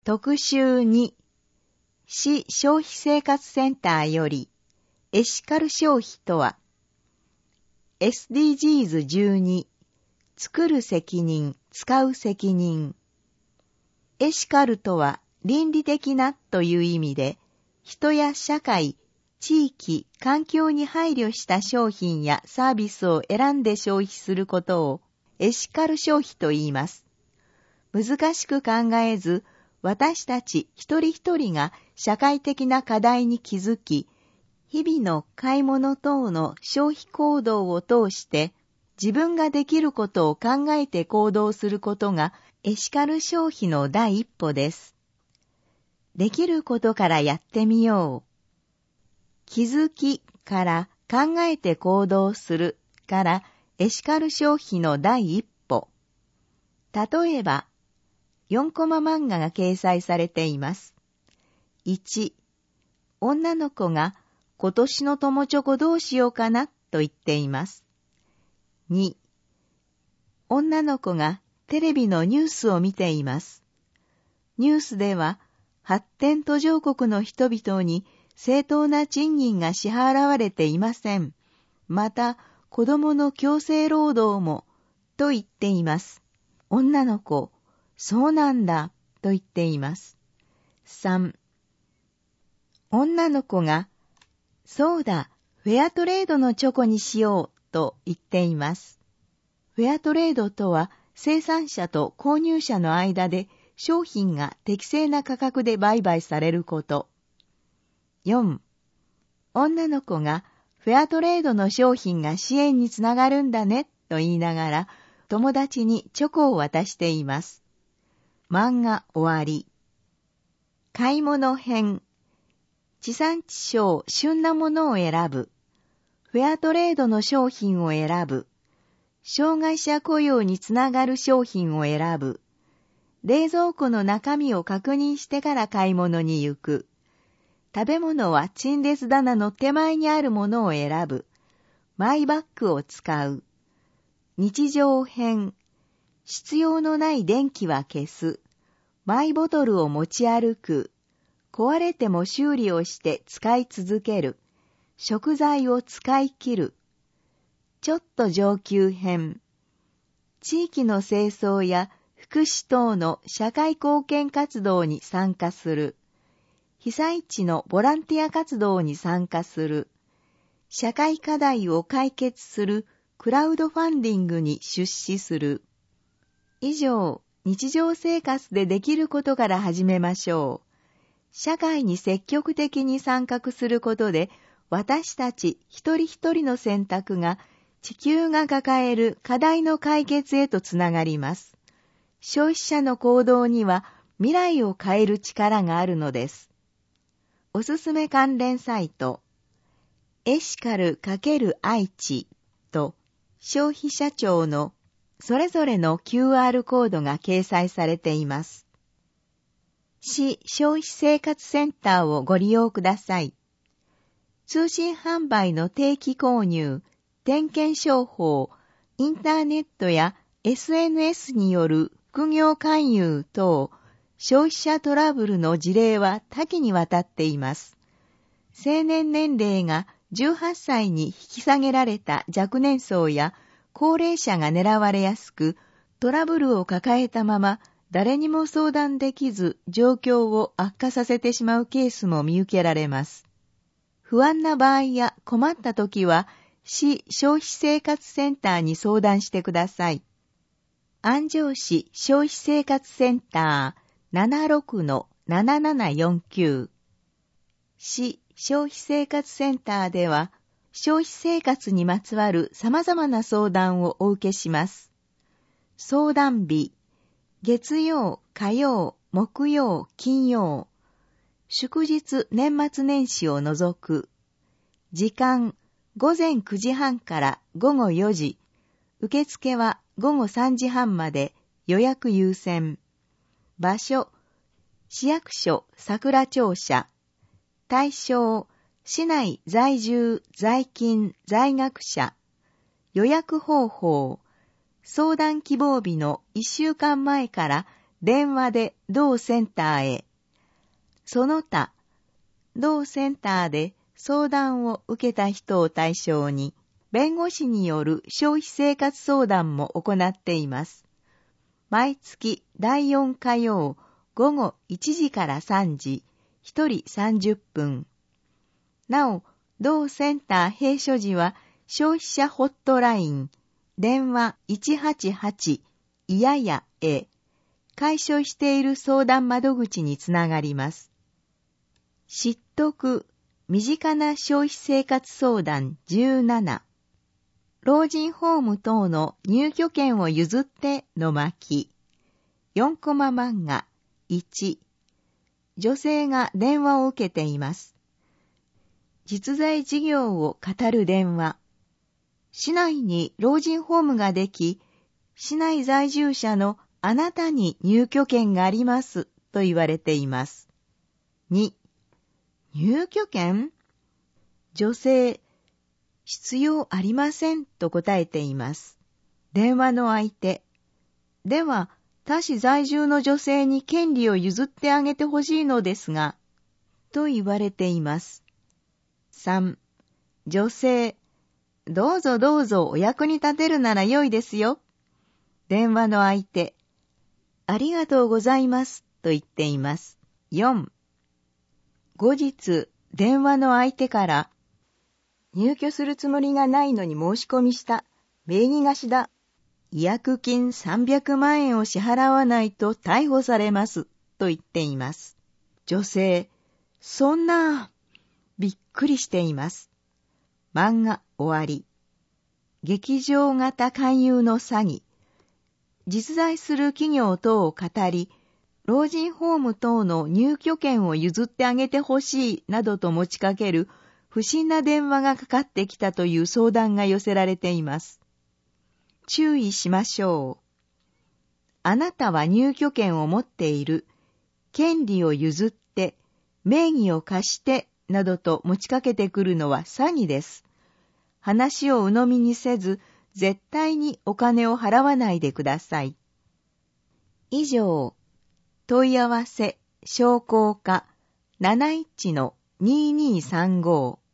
特集2、市消費生活センターより、エシカル消費とは、SDGs12、作る責任、使う責任。エシカルとは倫理的なという意味で、人や社会、地域、環境に配慮した商品やサービスを選んで消費することをエシカル消費と言います。難しく考えず、私たち一人一人が社会的な課題に気づき、日々の買い物等の消費行動を通して自分ができることを考えて行動することがエシカル消費の第一歩です。できることからやってみよう。気づきから考えて行動するからエシカル消費の第一歩。例えば、4コマ漫画が掲載されています。1、女の子が今年の友チョコどうしようかなと言っています。2、女の子がテレビのニュースを見ています。ニュースでは発展途上国の人々に正当な賃金が支払われていません。また子供の強制労働もと言っています。女の子、そうなんだと言っています。3、女の子がそうだ、フェアトレードのチョコにしようと言っています。フェアトレードとは生産者と購入者の間で商品が適正な価格で売買されること。4、女の子がフェアトレードの商品が支援につながるんだねと言いながら友達にチョコを渡しています。漫画終わり。買い物編。地産地消、旬なものを選ぶ。フェアトレードの商品を選ぶ。障害者雇用につながる商品を選ぶ。冷蔵庫の中身を確認してから買い物に行く。食べ物は陳列棚の手前にあるものを選ぶ。マイバッグを使う。日常編。必要のない電気は消す。マイボトルを持ち歩く。壊れても修理をして使い続ける。食材を使い切る。ちょっと上級編。地域の清掃や福祉等の社会貢献活動に参加する。被災地のボランティア活動に参加する。社会課題を解決するクラウドファンディングに出資する。以上、日常生活でできることから始めましょう。社会に積極的に参画することで、私たち一人一人の選択が地球が抱える課題の解決へとつながります。消費者の行動には未来を変える力があるのです。おすすめ関連サイト、エシカル×愛知と消費者庁のそれぞれの QR コードが掲載されています。市消費生活センターをご利用ください。通信販売の定期購入、点検商法、インターネットや SNS による副業勧誘等、消費者トラブルの事例は多岐にわたっています。成年年齢が18歳に引き下げられた若年層や高齢者が狙われやすく、トラブルを抱えたまま誰にも相談できず状況を悪化させてしまうケースも見受けられます。不安な場合や困った時は、市消費生活センターに相談してください。安城市消費生活センター 76-7749 市消費生活センターでは、消費生活にまつわる様々な相談をお受けします。相談日、月曜、火曜、木曜、金曜。祝日、年末年始を除く。時間、午前9時半から午後4時。受付は午後3時半まで、予約優先。場所、市役所桜庁舎。対象、市内在住、在勤、在学者。予約方法、相談希望日の1週間前から電話で同センターへ。その他、同センターで相談を受けた人を対象に、弁護士による消費生活相談も行っています。毎月第4火曜午後1時から3時、1人30分。なお、同センター閉所時は消費者ホットライン、電話188いややへ、開所している相談窓口につながります。知っとく身近な消費生活相談17。老人ホーム等の入居権を譲っての巻。4コマ漫画1。女性が電話を受けています。実在事業を語る電話。市内に老人ホームができ、市内在住者のあなたに入居権がありますと言われています。2、入居権？女性、必要ありませんと答えています。電話の相手、では他市在住の女性に権利を譲ってあげてほしいのですが、と言われています。3、女性、どうぞどうぞお役に立てるなら良いですよ。電話の相手、ありがとうございますと言っています。4、後日、電話の相手から、入居するつもりがないのに申し込みした。名義貸しだ。違約金300万円を支払わないと逮捕されます。と言っています。女性、そんな、びっくりしています。漫画終わり。劇場型勧誘の詐欺。実在する企業等を語り、老人ホーム等の入居権を譲ってあげてほしいなどと持ちかける不審な電話がかかってきたという相談が寄せられています。注意しましょう。あなたは入居権を持っている。権利を譲って、名義を貸して、などと持ちかけてくるのは詐欺です。話を鵜呑みにせず、絶対にお金を払わないでください。以上、問い合わせ、商工課 71-2235